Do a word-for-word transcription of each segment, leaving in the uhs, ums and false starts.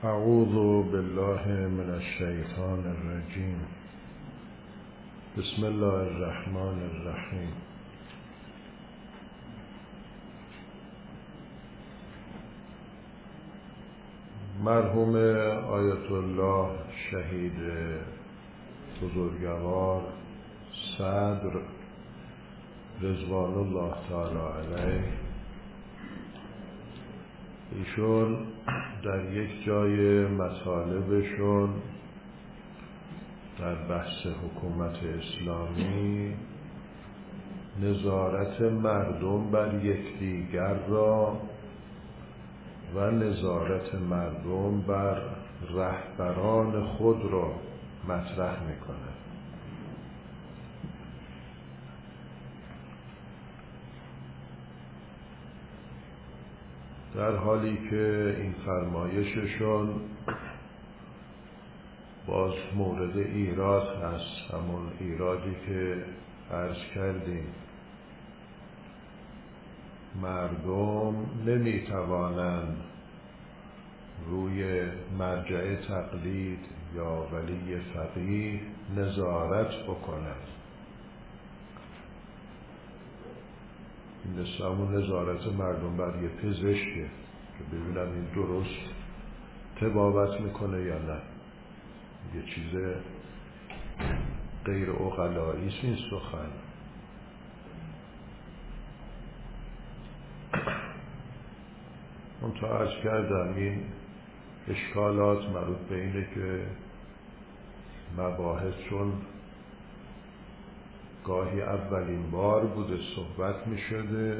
اعوذ بالله من الشیطان الرجیم. بسم الله الرحمن الرحیم. مرحوم آیت الله شهید بزرگوار صدر رضوان الله تعالی علیه، ایشون در یک جای مطالبشون در بحث حکومت اسلامی نظارت مردم بر یکدیگر را و نظارت مردم بر رهبران خود را مطرح میکنه. در حالی که این فرمایششون باز مورد ایراد هست، همون ایرادی که عرض کردیم، مردم نمیتوانند روی مرجع تقلید یا ولی فقیه نظارت بکنند. این مثل همون نظارت مردم بر یه پزشکه که ببینن این درست طبابت میکنه یا نه. یه چیز غیر عقلایی است این سخن. من تا عرض کردم این اشکالات مربوط به اینه که مباحث چون گاهی اولین بار بوده صحبت می شده،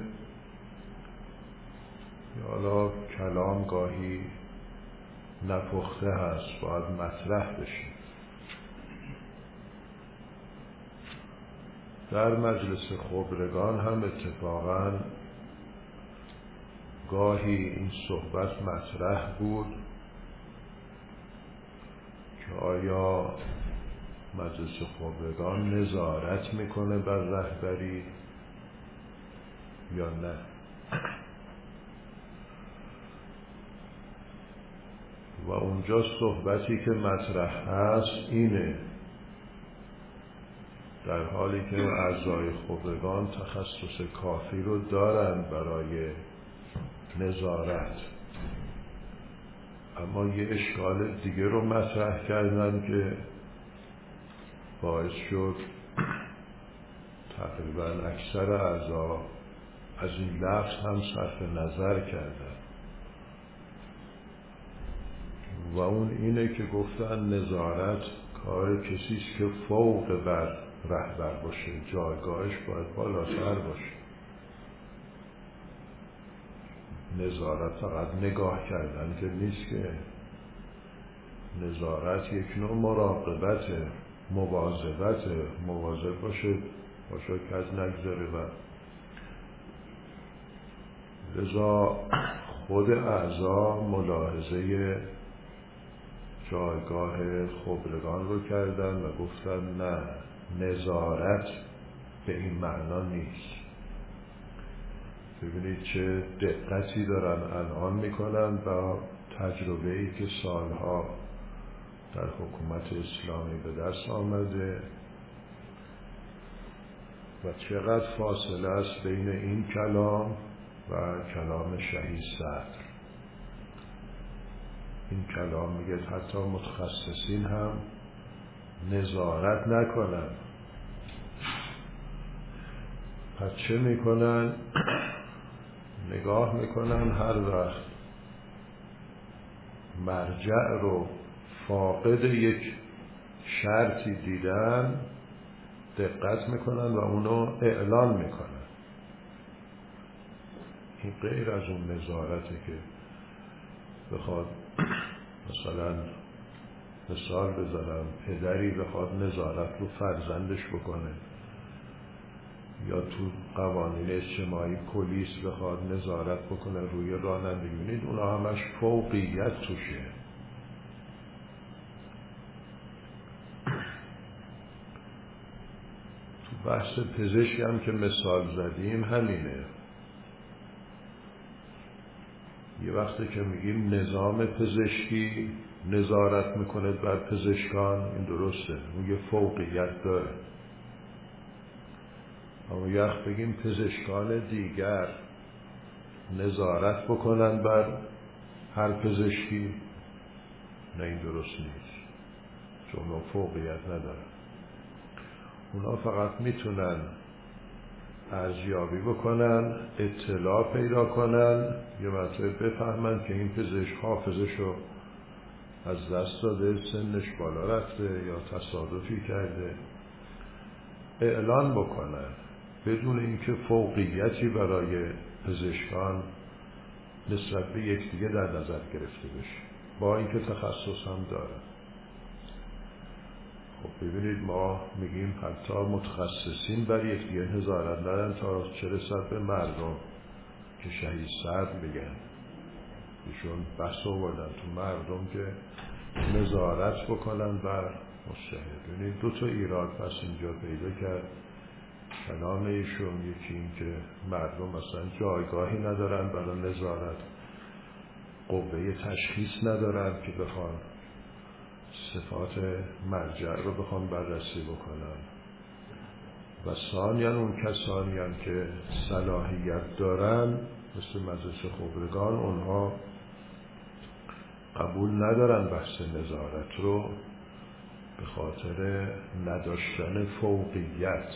یا حالا کلام گاهی نپخته هست، باید مطرح بشه. در مجلس خبرگان هم اتفاقاً گاهی این صحبت مطرح بود که آیا مجلس خبرگان نظارت میکنه بر رهبری یا نه. و اونجا صحبتی که مطرح هست اینه، در حالی که اعضای خبرگان تخصص کافی رو دارن برای نظارت، اما یه اشکال دیگه رو مطرح کردن که باعث شد تقریبا اکثر اعضا از این لفظ هم صرف نظر کردن، و اون اینه که گفتن نظارت کار کسیست که فوق بر رهبر باشه، جایگاهش باید بالاتر باشه. نظارت فقط نگاه کردن که نیست، که نظارت یک نوع مراقبت، مواظبت، مواظب باشه باشه که از نگذره. و لذا خود اعضا ملاحظه جایگاه خبرگان رو کردن و گفتن نه، نظارت به این معنا نیست. ببینید چه دقتی دارن الان میکنن با تجربه‌ای که سالها در حکومت اسلامی به دست آمده و چقدر فاصله است بین این کلام و کلام شهید صدر. این کلام میگه حتی متخصصین هم نظارت نکنن. پس چه میکنن؟ نگاه میکنن هر وقت مرجع رو فاقد یک شرطی دیدن دقت میکنن و اونو اعلان میکنن. این غیر از اون نظارته که بخواد مثلا مثال بزنم پدری بخواد نظارت رو فرزندش بکنه، یا تو قوانین اجتماعی پلیس بخواد نظارت بکنه روی رانندگی. ببینید اونا همش فوقیت توشه. تو بحث پزشکی هم که مثال زدیم همینه. یه وقتی که میگیم نظام پزشکی نظارت میکنه بر پزشکان، این درسته، اون یه فوقیت داره. اما یه وقت بگیم پزشکان دیگر نظارت بکنن بر هر پزشکی، نه، این درست نیست، چون اونا فوقیت ندارن. اونا فقط میتونن ارزیابی بکنن، اطلاع پیدا کنن، یه مطلب بفهمن که این پزشک حافظشو از دست داده، سنش بالا رفته یا تصادفی کرده، اعلان بکنن بدون اینکه فوقیتی برای پزشکان نسبت به یکدیگه در نظر گرفته بشه، با اینکه تخصص هم دارن. خب ببینید، ما میگیم حتی متخصصین بر یکدیگه نظارت ندارن، تا چه رسد به مردم که شهید صدر میگن، ایشون بحث آوردن تو مردم که نظارت بکنن بر مجتهد. ببینید دو تا ایراد پس اینجا پیدا کرد کلام ایشون. یکی این که مردم مثلا جایگاهی ندارن برای نظارت، قوه تشخیص ندارن که بخوان صفات مرجع رو بخوان بررسی بکنن، و ثانیاً اون کسانی هم که صلاحیت دارن مثل مجلس خبرگان، اونها قبول ندارن بحث نظارت رو به خاطر نداشتن فوقیت.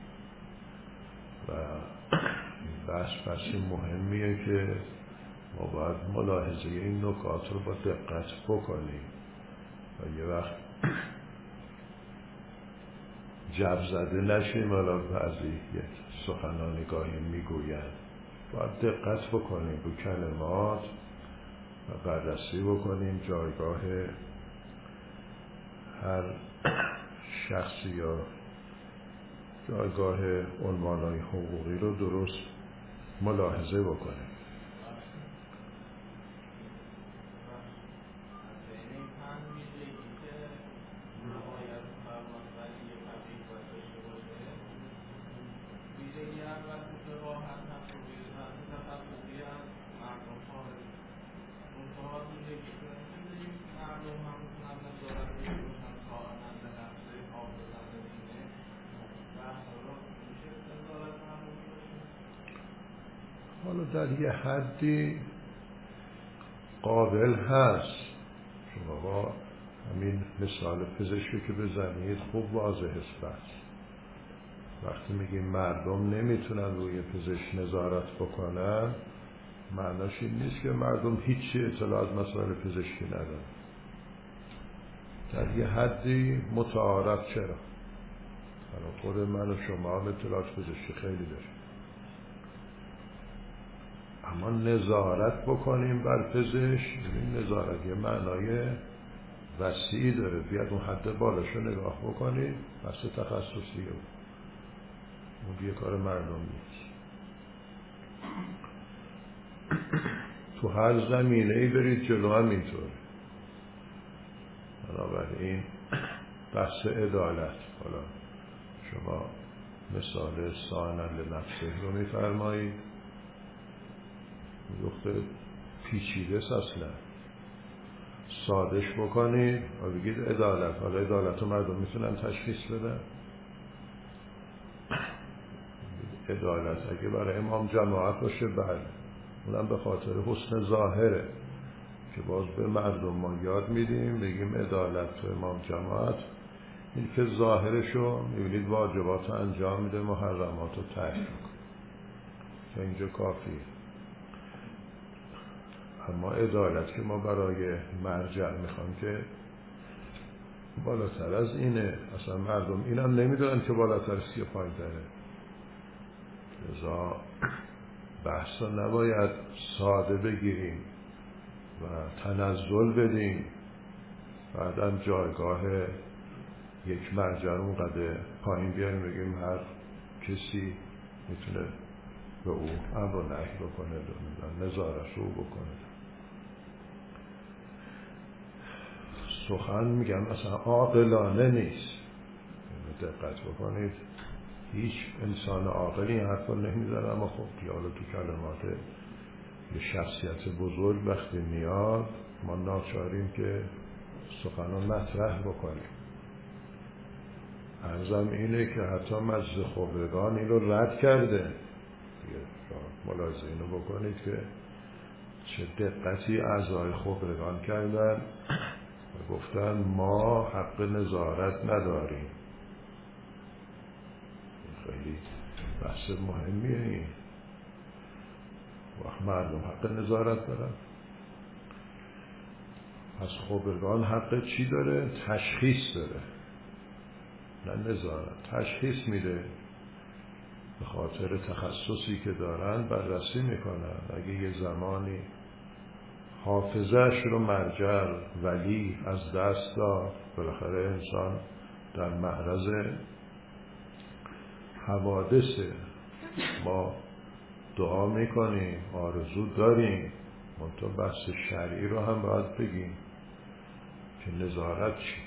و این بحث بحث مهمیه که ما باید ملاحظه این نکات رو با دقت بکنیم و یه وقت جب زده نشیم. حالا بعضی یک سخنانی گاهی میگوین، باید دقت بکنیم به کلمات و بررسی بکنیم جایگاه هر شخصی یا جایگاه عنوانهای حقوقی رو درست ملاحظه بکنیم. حالا در یه حدی قابل هست. شما با همین مثال پزشکی که بزنید خوب واضح است. بس وقتی میگیم مردم نمیتونن روی پزشک نظارت بکنن، معناش این نیست که مردم هیچی اطلاع از مسائل پزشکی ندارن. در یه حدی متعارف. چرا؟ خود من و شما هم اطلاعات پزشکی خیلی داریم، اما نظارت بکنیم بر پزشک، این نظارت یه معنای وسیعی داره. بیاد اون حد بالاشو نگاه بکنید، بحث تخصصیه، اون یه کار مردم نیست. تو هر زمینه‌ای برید جلو هم اینطوره. بنابراین بحث عدالت، حالا شما مثال سانن لنفسه رو میفرمایید، نقطه پیچیده است، اصلا سادش بکنید و بگید عدالت. حالا عدالت رو مردم میتونن تشخیص بدن؟ عدالت اگه برای امام جماعت باشه، بله، اونم به خاطر حسن ظاهره که باز به مردم ما یاد میدیم، بگیم عدالت تو امام جماعت این که ظاهرشو میبینید واجبات رو انجام میده، محرمات رو ترک میکنه، که اینجا کافیه. اما عدالت که ما برای مرجع میخوام که بالاتر از اینه، اصلا مردم اینم نمیدونن که بالاتر از یه پایین داره. لذا بحث رو نباید ساده بگیریم و تنزل بدیم، بعدم جایگاه یک مرجع اونقدر پایین بیاریم بگیم هر کسی میتونه به او امر و نهی بکنه، نظارت رو بکنه. سخن میگم اصلا عاقلانه نیست. دقت بکنید، هیچ انسان عاقلی این حرف رو نمیزنه، اما خب حالا تو کلمات یه شخصیت بزرگ وقتی میاد ما ناچاریم که سخنان مطرح بکنیم. عرضم اینه که حتی مجلس خبرگان این رو رد کرده. ملاحظه اینو بکنید که چه دقتی اعضای خبرگان کردن و گفتن ما حق نظارت نداریم. خیلی بحث مهمیه این. وقت مردم حق نظارت دارن، پس خبرگان حق چی داره؟ تشخیص داره، نه نظارت. تشخیص میده، به خاطر تخصصی که دارن بررسی میکنن. اگه یه زمانی حافظه‌اش رو مرجع ولی از دست داد، بالاخره انسان در معرض حوادثه. ما دعا میکنیم، آرزو داریم، منتها بحث شرعی رو هم باید بگیم که نظارت چی.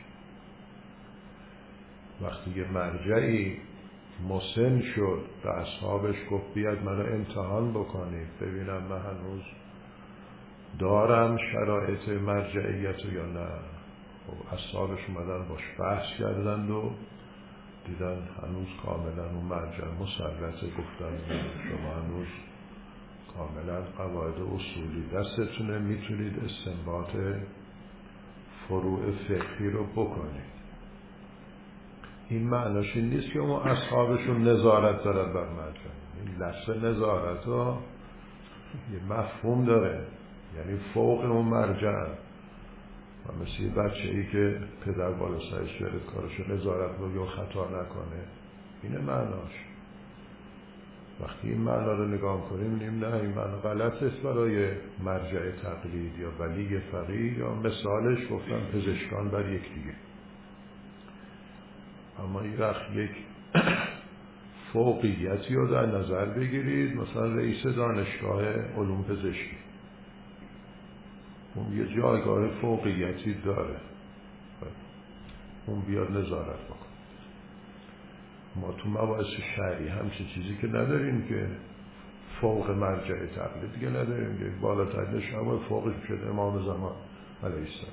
وقتی یه مرجعی مسن شد و اصحابش گفت بیاد منو امتحان بکنید ببینم من هنوز دارم شرایط مرجعیت یا نه، خب اصحابش اومدن باش بحث کردند و دیدن هنوز کاملا اون مرجع مسلطه. گفتن شما هنوز کاملا قواعد اصولی دستتونه، میتونید استنباط فروع فقهی رو بکنید. این معناش این نیست که اون اصحابشون نظارت دارن بر مرجع. این لفظ نظارت ها یه مفهوم داره، یعنی فوق اون مرجع. و مثل یه بچه ای که پدر بالا سرش برد کارشو نظارت رو یا خطا نکنه، اینه معناش. وقتی این معنا رو نگاه کنیم می‌بینیم نه، این معنا غلط است برای مرجع تقلید یا ولی فقیه، یا مثالش گفتم پزشکان بر یک دیگه. اما این وقت یک فوقیتی رو در نظر بگیرید، مثلا رئیس دانشگاه علوم پزشکی، اون یه جایگاه فوقیتی داره، اون بیاد نظارت بکن. ما تو مباحث شرعی همچه چیزی که نداریم که فوق مرجع تقلید دیگه نداریم که بالاترینش هم فوقش شد امام زمان علیه السلام.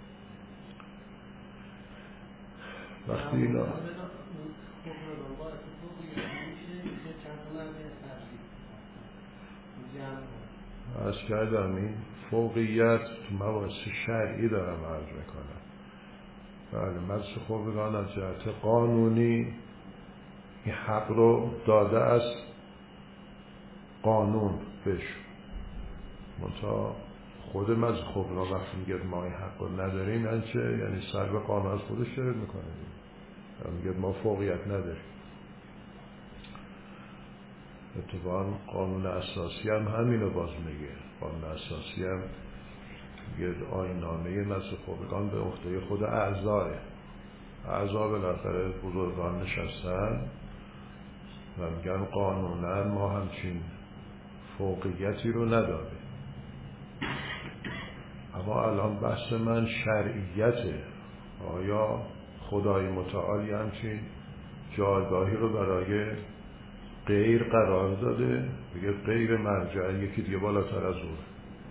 وقتی اینا از کردم این فوقیت تو مباحث شرعی دارم عرض میکنم. بله، مجلس خبرگان از جهت قانونی این حق رو داده است قانون بهش، منتها خود مجلس خبرگان وقتی میگه ما این حق رو نداریم یعنی چه؟ یعنی سر به قانون از خودش شرط میکنه، میگه ما فوقیت نداریم. اتفاقا قانون اساسی هم همینو باز میگه. قانون اساسی هم میگه آیین‌نامه مجلس خبرگان به عهده خود اعضاه. اعضا بالاخره بزرگان نشستن و میگن قانونا ما همچین فوقیتی رو نداره. اما الان بحث من شرعیته. آیا خدای متعالی همچین جایگاهی رو برای غیر قرار داده؟ بگه غیر مرجع یکی دیگه بالاتر از اون.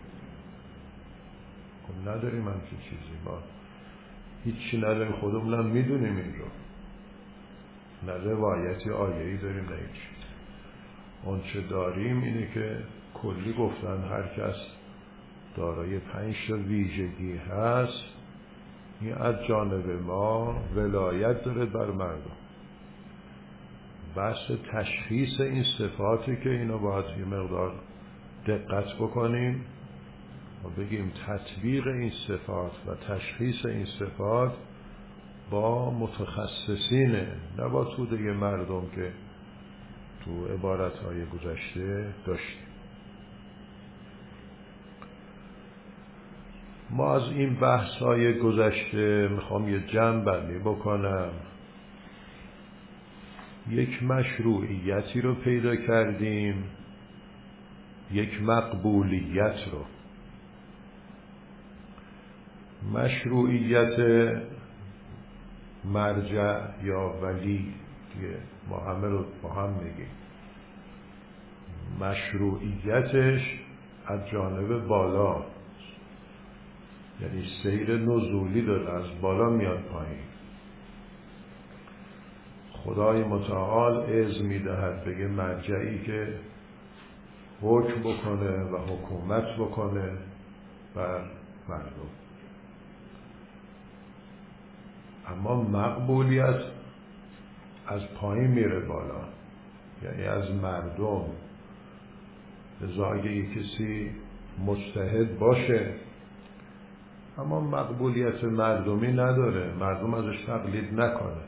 خب نداریم همچین چیزی، ما هیچی نداریم، خودمون هم میدونیم این رو. نه روایتی آیه‌ای داریم نه هیچ. اون چه داریم اینه که کلی گفتن هر کس دارای پنج تا ویژگی هست این از جانب ما ولایت داره بر مردم. بحث تشخیص این صفاتی که اینو باید یه مقدار دقت بکنیم و بگیم تطبیق این صفات و تشخیص این صفات با متخصصینه، نه با توده مردم که تو عبارتهای گذشته داشتیم. ما از این بحث‌های گذشته میخوام یه جمع بندی بکنم. یک مشروعیتی رو پیدا کردیم، یک مقبولیت رو. مشروعیت مرجع یا ولی که ما همه رو با هم میگیم، مشروعیتش از جانب بالا، یعنی سیر نزولی داره، از بالا میاد پایین. خدای متعال اذن میدهد بگه مرجعی که حکم بکنه و حکومت بکنه بر مردم. اما مقبولیت از پایین میره بالا، یعنی از مردم. لذا اگه یک کسی مجتهد باشه اما مقبولیت مردمی نداره، مردم ازش تقلید نکنه،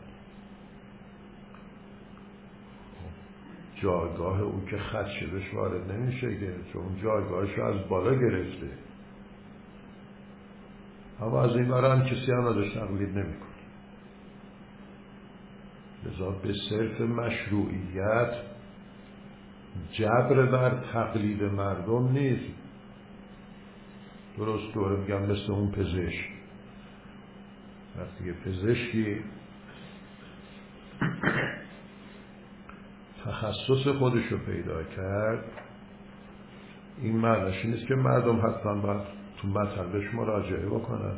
جایگاه او که خدشه بهش وارد نمیشه که، چون جایگاهش از بالا گرفته. اما از این برای هم کسی هم ازش تقلید نمیکنه. لذا به صرف مشروعیت جبر بر تقلید مردم نیست. درست دوره میگم مثل اون پزشک، وقتی که پزشکی تخصص خودشو پیدا کرد، این معنیش نیست که مردم حتما باید تو مطلبش مراجعه بکنن.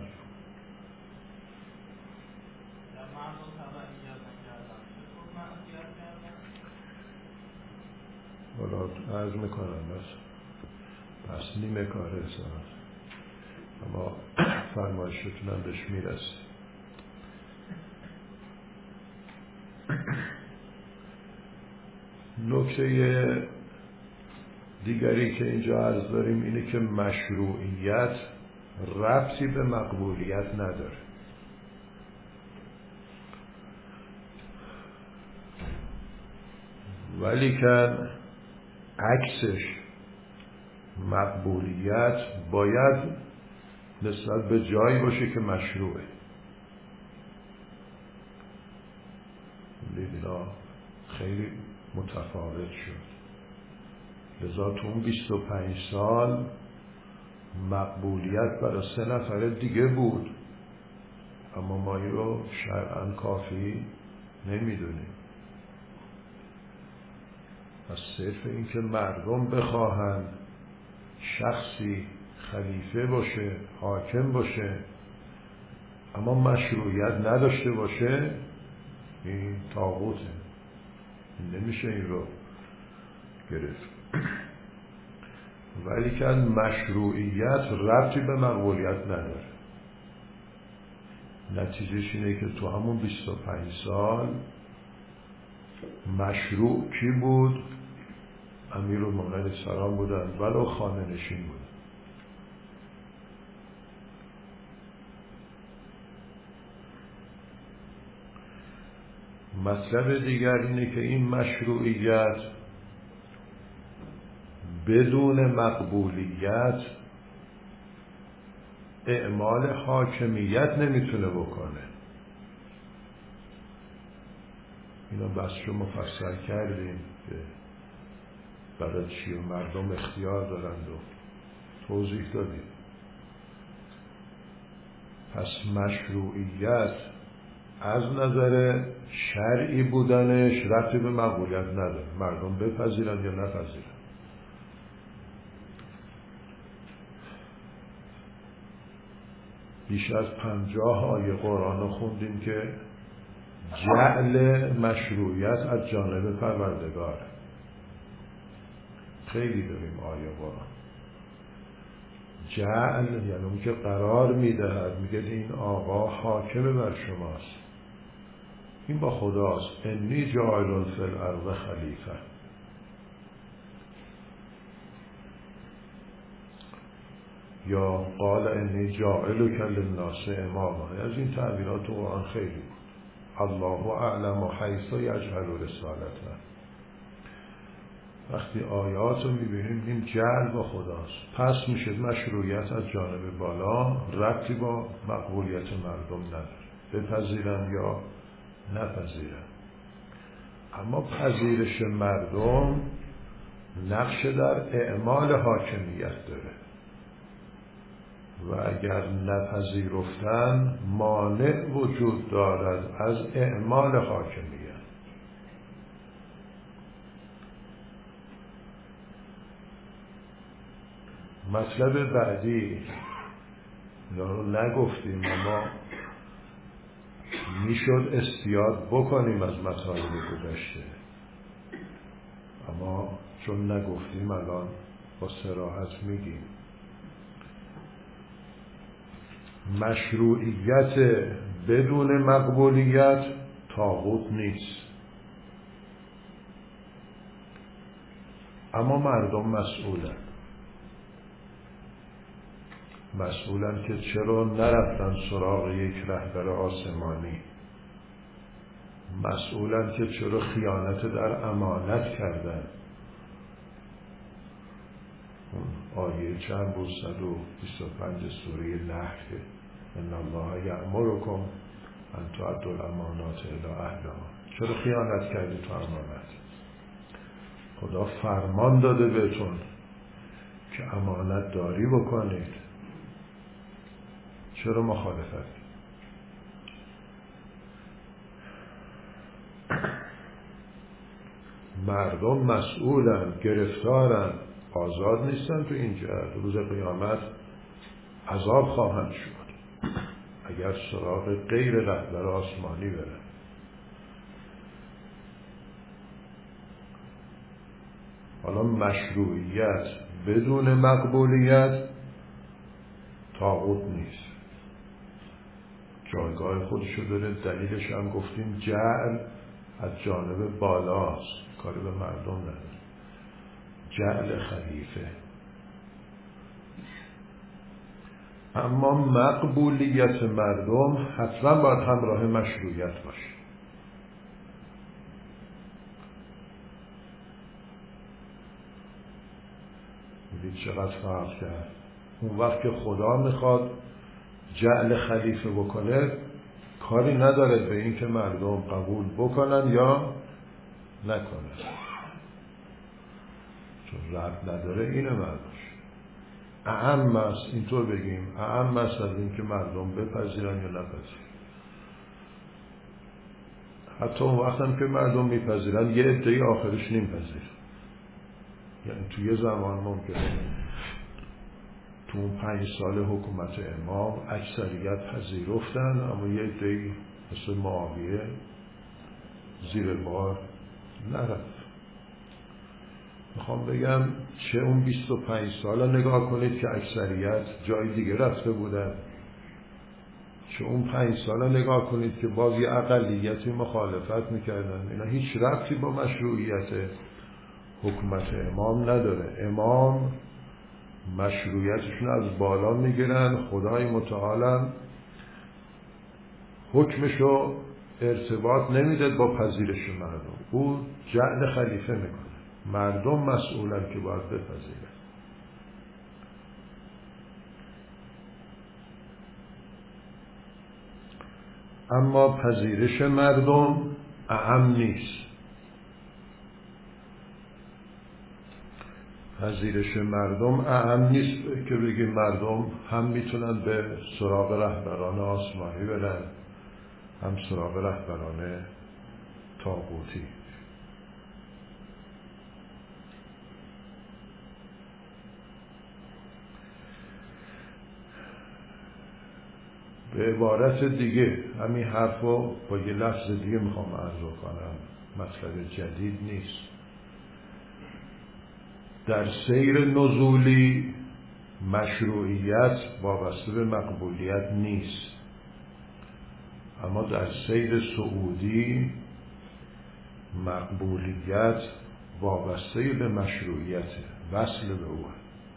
حالا عرض میکنم بس پس نیمه کار حساب، اما فرمایشتونم بهش میرسه. نکته دیگری که اینجا عرض داریم اینه که مشروعیت ربطی به مقبولیت نداره. ولیکن عکسش مقبولیت باید نسبت به جایی باشه که مشروعه. لیلا خیلی متفاوت شد. لذا تو اون بیست و پنج سال مقبولیت برای سه نفر دیگه بود، اما ما این رو شرعاً کافی نمیدونیم. از صرف این که مردم بخواهند شخصی خلیفه باشه، حاکم باشه، اما مشروعیت نداشته باشه، این طاغوته. نمیشه این رو گرفت. ولی که مشروعیت ربطی به مقبولیت نداره. نتیجهش اینه که تو همون بیست و پنج سال مشروع کی بود؟ امیرالمومنین سلام بودن، ولو خانه نشین بودن. مطلب دیگر اینه که این مشروعیت بدون مقبولیت اعمال حاکمیت نمیتونه بکنه. اینا بحثشو مفصل کردیم که برای چی و مردم اختیار دارند و توضیح دادیم. پس مشروعیت از نظر شرعی بودنش ربطی به مقبولیت نداره، مردم بپذیرن یا نپذیرن. بیش از پنجاه آیه قرآن رو خوندیم که جعل مشروعیت از جانب پروردگار. خیلی داریم آیه قرآن. جعل یعنی اون که قرار میدهد، میگه این آقا حاکم بر شماست، این با خداست. انی جاعل فی الارض خلیفه. یا قال انی جاعلک للناس اماما. از این تعبیرات تو قرآن خیلی بود. الله اعلم حیث یجعل رسالته. وقتی آیات رو میبینیم این جعل با خداست، پس میشه مشروعیت از جانب بالا، ربطی با مقبولیت مردم نداره، بپذیرن یا نپذیرن. اما پذیرش مردم نقش در اعمال حاکمیت داره و اگر نپذیرفتن مانع وجود دارد از اعمال حاکمیت. مطلب بعدی رو نگفتیم، اما میشد استیاد بکنیم از مطالب گذشته، اما چون نگفتیم الان با صراحت میگیم. مشروعیت بدون مقبولیت طاغوت نیست، اما مردم مسئولن. مسئولن که چرا نرفتن سراغ یک رهبر آسمانی، مسئولن که چرا خیانت در امانت کردن. اون آیه چند بود؟ صد و بیست و پنج سوره نحل که ان الله یأمرکم ان تؤدوا الامانات الی اهلها. چرا خیانت کردی تو امانت؟ خدا فرمان داده بهتون که امانت داری بکنید، چرا مخالفت؟ مردم مسئولن، گرفتارن، آزاد نیستن. تو این جهت روز قیامت عذاب خواهند شد اگر سراغ غیر رهبر آسمانی برن. حالا مشروعیت بدون مقبولیت طاغوت نیست، جایگاه خودشو داره. دلیلش هم گفتیم جعل از جانب بالاست، کاری به مردم نداره. جعل خلیفه. اما مقبولیت مردم حتما باید همراه مشروعیت باشه. میدید چقدر فرق کرد. اون وقت که خدا میخواد جعل خلیفه بکنه، کاری نداره به این که مردم قبول بکنن یا نکنن، چون رد نداره. اینه معناش. اهم است اینطور بگیم، اهم است از این که مردم بپذیرن یا نپذیرن. حتی اون وقت هم که مردم میپذیرن یه عده‌ای آخرش نمیپذیرن. یعنی توی زمان ممکنه تو اون پنج سال حکومت امام اکثریت پذیرفتن، اما یه عده‌ای مثل معاویه زیر بار نرفت. میخوام بگم چه اون بیست و پنج سال نگاه کنید که اکثریت جای دیگه رفته بودن، چه اون پنج سال نگاه کنید که باز یه اقلیتی مخالفت میکردن. اینا هیچ ربطی با مشروعیت حکومت امام نداره. امام مشروعیتشون از بالا میگیرن، خدای متعال حکمشو ارتباط نمیده با پذیرش مردم، او جعل خلیفه میکنه. مردم مسئولن که باید بپذیرن. اما پذیرش مردم اعم نیست. پذیرش مردم اعم نیست که بگیم مردم هم میتونن به سراغ رهبران آسمانی برن، هم سراغ رهبران طاغوتی. به عبارت دیگه همین حرفو با یه لفظ دیگه میخوام عرض کنم، مطلب جدید نیست. در سیر نزولی مشروعیت وابسته به مقبولیت نیست، اما در سیر صعودی مقبولیت وابسته به مشروعیت، وصل به او.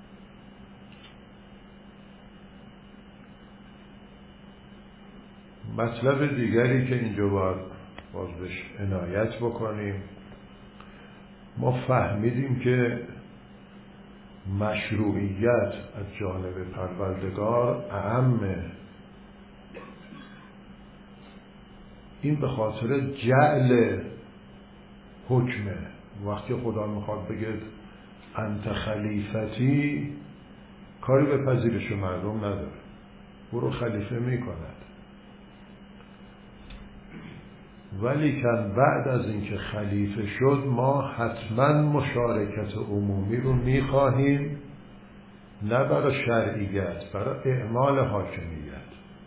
مطلب دیگری که اینجا باید باز بهش عنایت بکنیم، ما فهمیدیم که مشروعیت از جانب پروردگار اعمه. این به خاطر جعل حکمه. وقتی خدا میخواد بگه انت خلیفتی، کاری به پذیرش مردم نداره، برو خلیفه میکند. ولی کن بعد از اینکه خلیفه شد ما حتما مشارکت عمومی رو میخواهیم نه برای شرعیت، برای اعمال حاکمیت.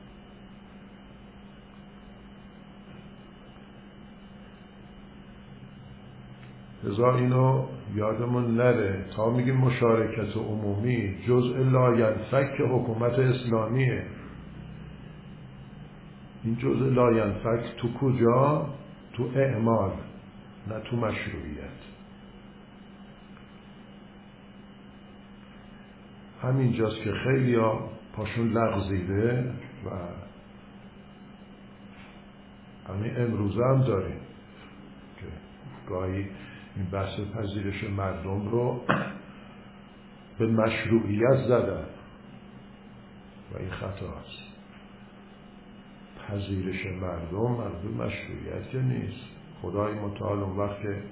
لذا اینو یادمون نره تا میگیم مشارکت عمومی جزء لاینفک حکومت اسلامیه. این جزء لاینفک تو کجا؟ تو اعمال، نه تو مشروعیت. همینجاست که خیلی ها پاشون لغزیده و همین امروزه هم داریم که گاهی این بحث پذیرش مردم رو به مشروعیت زدن و این خطاست. پذیرش مردم مربوط مشروعیت که نیست. خدای متعال اون وقت که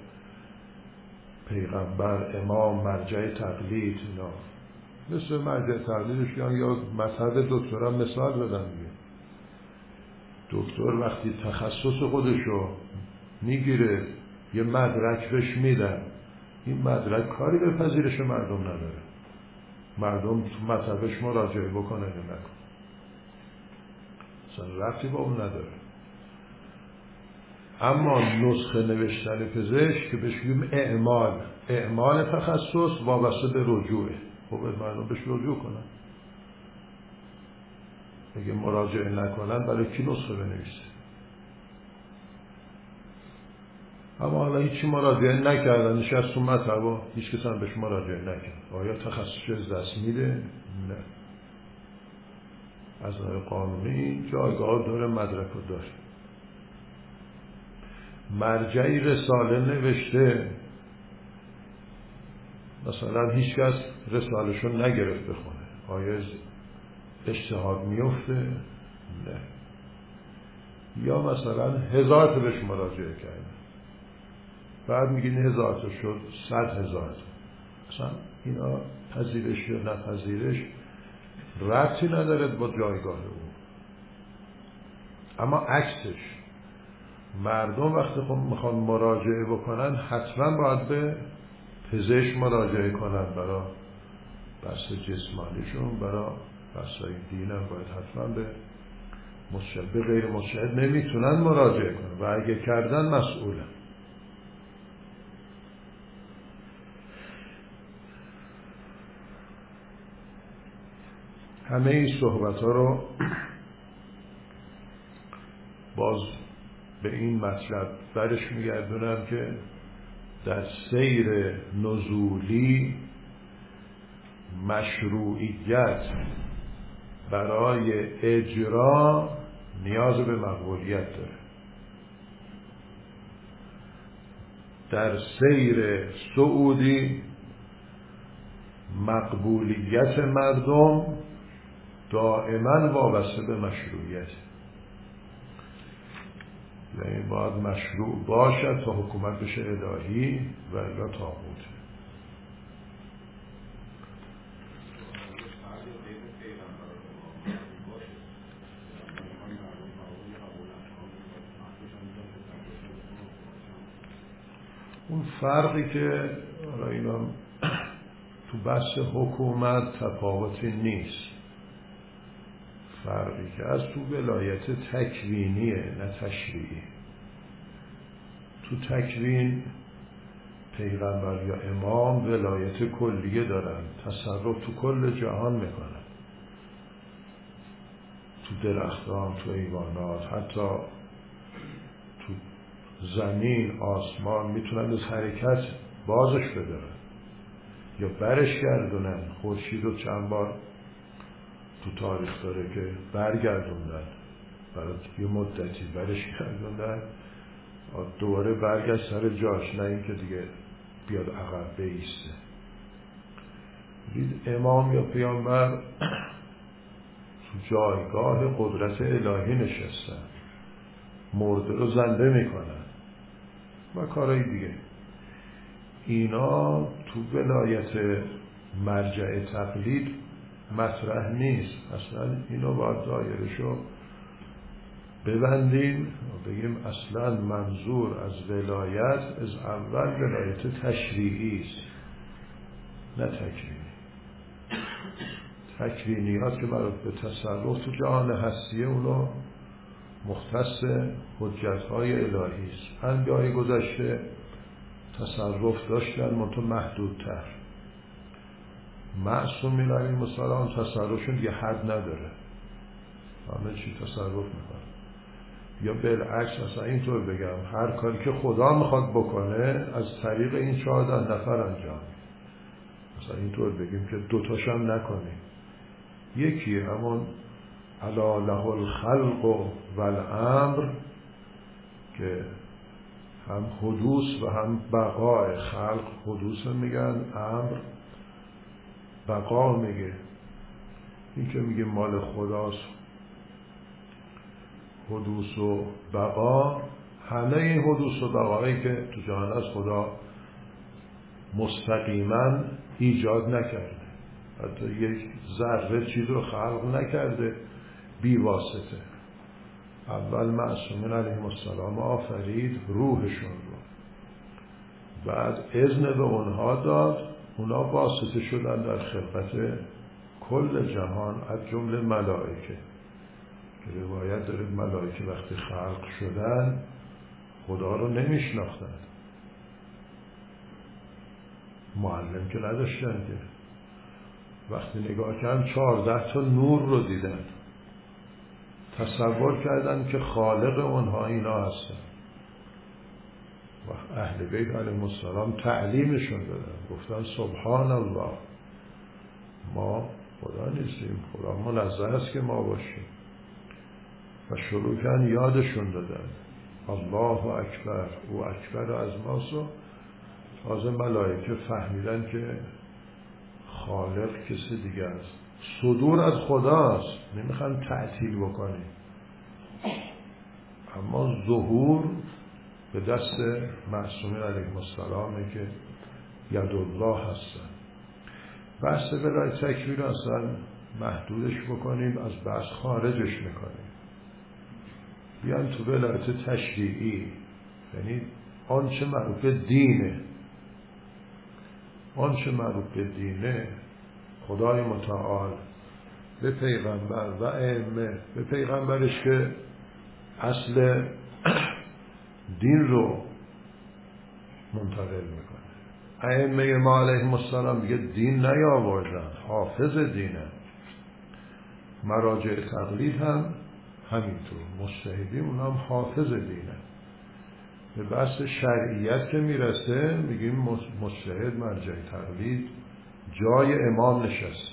پیغمبر، امام، مرجع تقلید، اینا مثل مرجع تقلیدش یا مطلب دکتران مثال بدن میگه. دکتر وقتی تخصص خودشو میگیره یه مدرک بهش میدن، این مدرک کاری به پذیرش مردم نداره. مردم تو مطلبش مراجعه بکنه یا نکنه، اصلا ربطی با اون نداره. اما نسخه نوشتن پزشک که بهش بگیم اعمال، اعمال تخصص وابسته به رجوعه. خب مردم بهش رجوع کنن. اگه مراجعه نکنن برای کی نسخه بنویسه؟ اما حالا هیچی مراجعه نکردن، نشست تو مطبع، هیچ کس هم بهش مراجعه نکرد. آیا تخصصش از دست میده؟ نه. از نظر قانونی جایگاه داره، مدرک رو داره. مرجعی رساله نوشته، مثلا هیچ کس رسالشو نگرفت بخونه، آیا اجتهاد میفته؟ نه. یا مثلا هزار تا بهش مراجعه کرده، بعد میگین هزار تا شد صد هزار تا. مثلا اینا پذیرش یا نپذیرش ربطی نداره با جایگاه او. اما عکسش مردم وقتی خب میخوان مراجعه بکنن حتما باید به پزشک مراجعه کنن، برای بحث جسمانیشون، برای بحثای دین هم باید حتما به مستشفی، به غیر مستشفی نمیتونن مراجعه کنن و اگه کردن مسئولن. همه این صحبت ها رو باز به این مطلب برش میگردونم که در سیر نزولی مشروعیت برای اجرا نیاز به مقبولیت داره. در سیر سعودی مقبولیت مردم دائما وابسته به مشروعیت، یعنی باید مشروع باشد تا حکومت بشه الهی و الا طاغوت. اون فرقی که اینا تو بحث حکومت تفاوتی نیست، فرقی که از تو ولایت تکوینیه نه تشریعی. تو تکوین پیغمبر یا امام ولایت کلیه دارن، تصرف تو کل جهان میکنن، تو درختان، تو حیوانات، حتی تو زمین، آسمان میتونن از حرکت بازش بدارن یا برش گردونن. خورشید رو چند بار تو تاریخ داره که برگردوندن، برای یه مدتی برش گردوندن، دوباره برگشت سر جاش، نه این که دیگه بیاد عقب بایسته. دید امام یا پیامبر تو جایگاه قدرت الهی نشستن، مرده رو زنده میکنن و کارهای دیگه. اینا تو ولایت مرجع تقلید مطرح نیست اصلا. اینو باید دایرشو ببندیم و بگیم اصلا منظور از ولایت از اول ولایت تشریعی است نه تکوینی. تکوینیات که مربوط به تصرف تو جهان هستیه اونو مختص حجت‌های الهی است. انبیای گذشته تصرف داشتن منتها محدودتر. معصومین علیهم السلام تصرفشون دیگه حد نداره، همه چی تصرف میکنه. یا بالعکس اصلا اینطور بگم هر کاری که خدا میخواد بکنه از طریق این چهارده نفر انجام. مثلا اینطور بگیم که دوتاش هم نکنیم. یکی همون الا له الخلق و الامر که هم حدوث و هم بقای. خلق حدوث میگن، امر بقا میگه. این که میگه مال خداست حدوث و بقا، همه این حدوث و بقایی که تو جهان از خدا مستقیما ایجاد نکرده، حتی یک ذره چیز رو خلق نکرده بی واسطه. اول معصومین علیهم السلام آفرید روحشون رو، بعد اذن به اونها داد، اونا واسطه شدن در خلقت کل جهان از جمله ملائکه. که روایت داره ملائکه وقتی خلق شدن خدا رو نمیشناختن، معلم که نداشتن که. وقتی نگاه کردن چهارده تا نور رو دیدن، تصور کردن که خالق اونها اینا هستن. و اهل بیت علیهم السلام تعلیمشون دادن، گفتن سبحان الله، ما خدا نیستیم، خدا منزه است که ما باشیم. و شروع کردن یادشون دادن الله اکبر، او اکبر از ماست. و تازه ملائکه فهمیدن که خالق کسی دیگه است. صدور از خداست، نمیخوان تعطیل بکنیم، اما ظهور به دست معصومین علیهم السلامه که یدالله هستن. بحث ولایت تکوین اصلا محدودش بکنیم، از بحث خارجش میکنیم. بیان تو ولایت تشریعی، یعنی آنچه مربوط به دینه. آنچه مربوط به دینه خدای متعال به پیغمبر و ائمه، به پیغمبرش که اصل دین رو منتقل میکنه، ائمه ما علیهم السلام دیگه دین نیاوردن، حافظ دینه. مراجع تقلید هم همینطور، مجتهدین اونها هم حافظ دینه. به بحث شرعیت که میرسه میگیم مجتهد مرجع تقلید جای امام نشسته.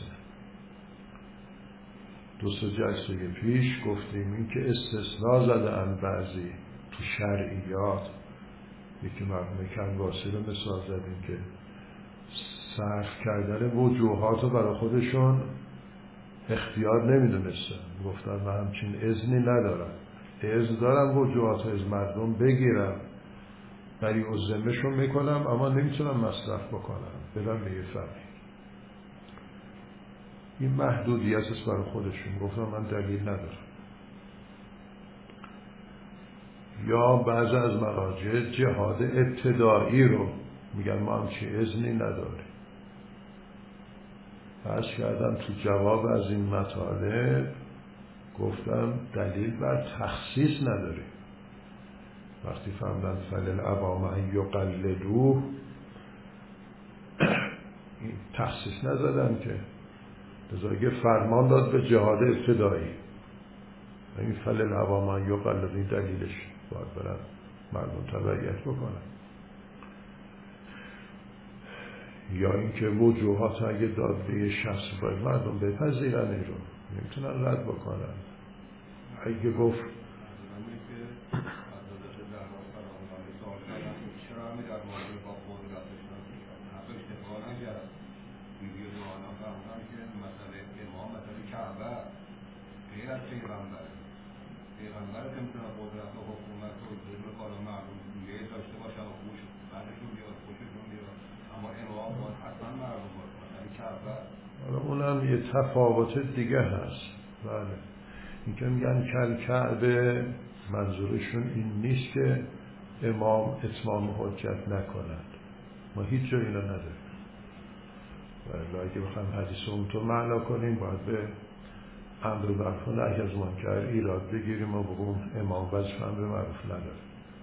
دو سه جلسه پیش گفتیم این که استثناء زده ان بعضی تو شرعیات، یکی مرحوم کنواسی رو مثال زدیم که صرف کردن وجوهات رو برای خودشون اختیار نمیدونستن، گفتن من همچین اذنی ندارم، اذن دارم وجوهات از مردم بگیرم، بری عزمشون میکنم، اما نمیتونم مصرف بکنم، بدم به یه فرقی. این محدودیت است برای خودشون، گفتم من دلیل ندارم. یا بعضی از مراجع جهاد ابتدایی رو میگن ما همچین اذنی نداریم. عرض کردم تو جواب از این مطالب گفتم دلیل بر تخصیص نداریم. وقتی فهمدن فلل عوام ان یقلدوه، این تخصیص نزدن که لذا فرمان داد به جهاد ابتدایی. این فلل عوام ان یقلدوه این دلیلش باید برن مردم تبعیت بکنن. یا اینکه وجوهات اگه داد به یه شخص باید مردم بپذیرن، این رو نمیتونن رد بکنن. اگه گفت پیغمبر که میتونه قدرت و حکومت و ظلم کالا مردم دیگه داشته باشه و خوش بعدشون بیاد خوششون بیاد، اما امام باید حتما مردم باید مثلا کعبه. حالا اونم یه تفاوت دیگه هست. بله، این که میگن کل کعبه منظورشون این نیست که امام اتمام حجت نکند. ما هیچ جا اینا نداریم. و اگه بخوایم حدیث اونطور معنا کنیم باید به امر معروف و نهی از منکر ایراد بگیریم و بگیم امام وظیفه امر معروف نداره.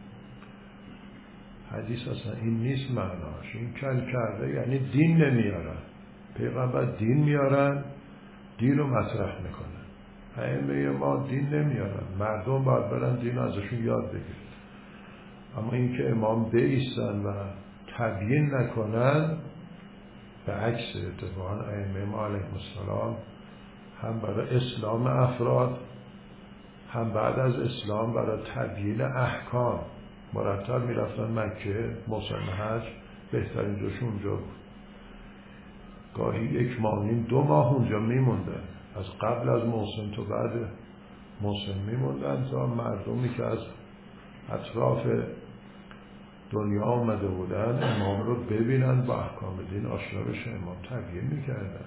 حدیث اصلا این نیست معناش. این کل کرده یعنی دین نمیارن. پیغمبر دین میارن، دین رو مطرح میکنن. ائمه ما دین نمیارن، مردم باید برن دین ازشون یاد بگیرن. اما این که امام بایستن و تبیین نکنن، به عکس اتفاقا ائمه ما علیهم السلام هم برای اسلام افراد هم بعد از اسلام برای تبیین احکام مرتب میرفتن مکه، موسم حج بهترین جاش اونجا بود. گاهی یک ماه نیم دو ماه اونجا میموندن، از قبل از موسم تا بعد موسم میموندن تا مردمی که از اطراف دنیا آمده بودن امام رو ببینن، با احکام دین آشنا بشن. امام تبیین میکردن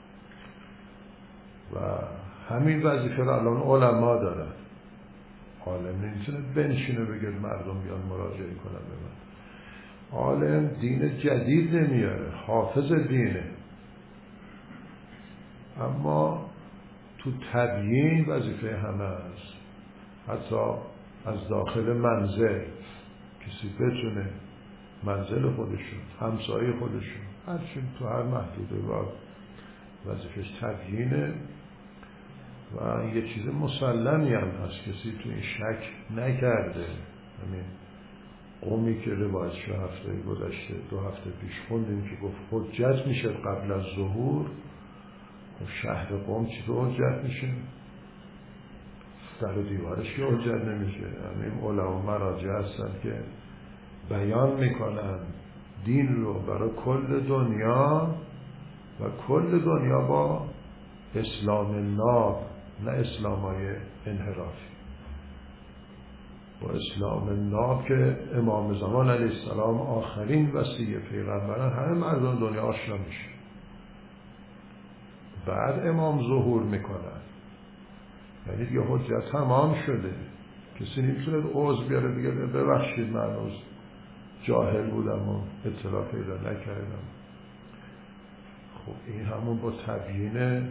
و همین وظیفه رو الان علما دارن. عالم نمیتونه بنشینه بگه مردم بیان مراجعه کنن به من. عالم دین جدید نمیاره، حافظ دینه، اما تو تبیین وظیفه همه است. حتی از داخل منزل کسی بتونه منزل خودشون، همسایه خودشون، هرچین تو هر محدوده باید وظیفش تبیینه و یه چیز مسلمی هم هست، کسی تو این شک نکرده. همین قومی که روایتش هفته گذشته دو هفته پیش خوندیم که گفت حجت میشه قبل از ظهور، شهر قوم چی رو حجت میشه؟ در و دیوارش که حجت نمیشه. همین علما مراجع هستن که بیان میکنن دین رو برای کل دنیا و کل دنیا با اسلام ناب، نه اسلامای انحرافی، با اسلام ناب که امام زمان علیه السلام آخرین وصی پیغمبران، همه مردم دنیا آشنا میشه. بعد امام ظهور میکنن، یعنی دیگه حجت تمام شده. کسی نمیتونه عذر بیاره بگه ببخشید من از جاهل بودم و اطلاع پیدا نکردم. خب این همون با تبیین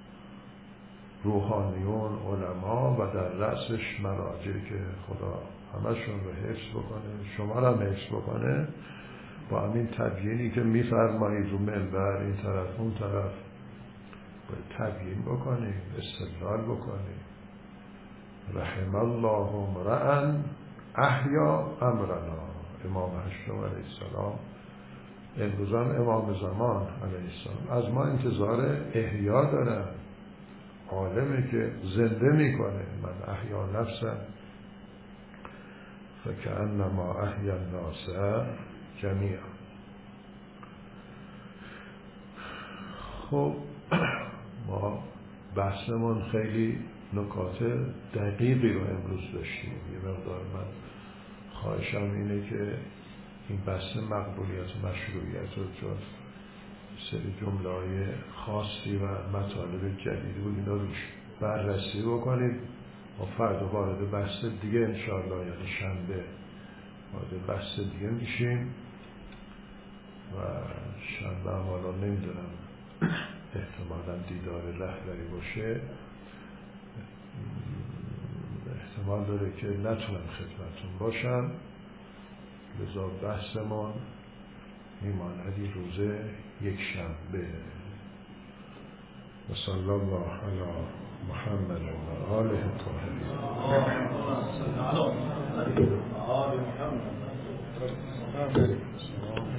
روحانیون، علما و در رأسش مراجع که خدا همشون رو حفظ بکنه، شما رو هم حفظ بکنه، با همین تبیینی که میفرمایید رو منبر این طرف اون طرف باید تبیین بکنیم، استدلال بکنیم. رحم الله امرأ احیا امرنا. امام هشتم علیه السلام، امروز هم امام زمان علیه السلام از ما انتظار احیا دارن. عالمه که زنده میکنه. من احیا نفسم فکأنما احیا الناس جمیعا. خب ما بحثمون خیلی نکات دقیقی رو امروز داشتیم. یه مقدار من خواهشم اینه که این بحث مقبولیت و مشروعیت رو چون سری جمله‌های خاصی و مطالب جدیدی بود اینا روش بررسی بکنید و فردا وارد بحث دیگه انشاءالله، یعنی شنبه وارد بحث دیگه میشیم و شنبه هم حالا نمیدونم احتمالا دیدار رهبری باشه، احتمال داره که نتونم خدمتون باشم، لذا بحثمون میماندی روز یک شنبه. و صلی الله علی محمد و آله الطاهرین. آل محمد.